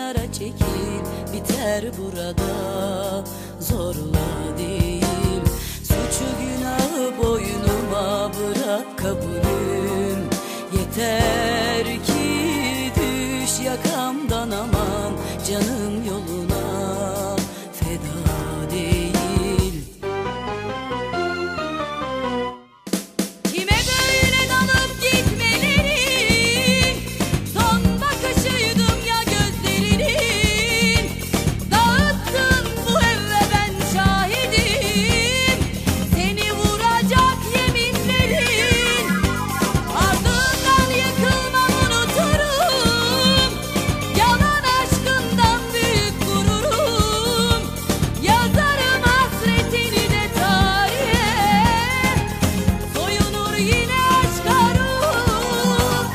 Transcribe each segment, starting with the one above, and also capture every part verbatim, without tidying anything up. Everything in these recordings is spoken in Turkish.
kenara çekil, biter burada, zorla değil. Suçu günahı boynuma bırak kabulüm, yeter ki düş yakamdan, aman canım yoluna feda değil. Kime böyle dalıp gitmelerin, son bakışıydım ya gözlerinin. Dağıttın bu ev ve ben şahidim, seni vuracak yeminlerin. Ardından yıkılmam unuturum, yalan aşkından büyük gururum. Yazarım hasretini de tarihe, soyunur yine aşka ruhum.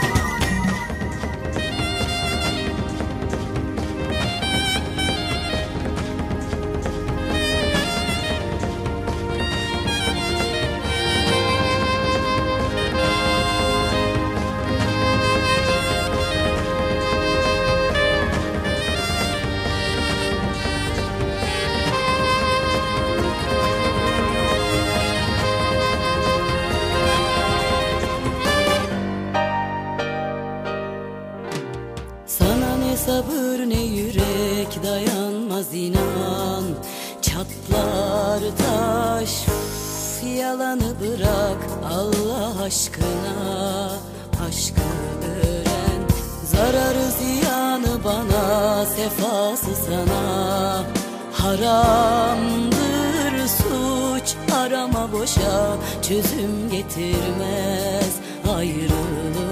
Sana ne sabır ne yürek dayanmaz inan. Çatlar taş, üf, yalanı bırak Allah aşkına. Aşkı öğren, zararı ziyanı bana, sefası sana. Haramdır suç, arama boşa, çözüm getirmez ayrılık.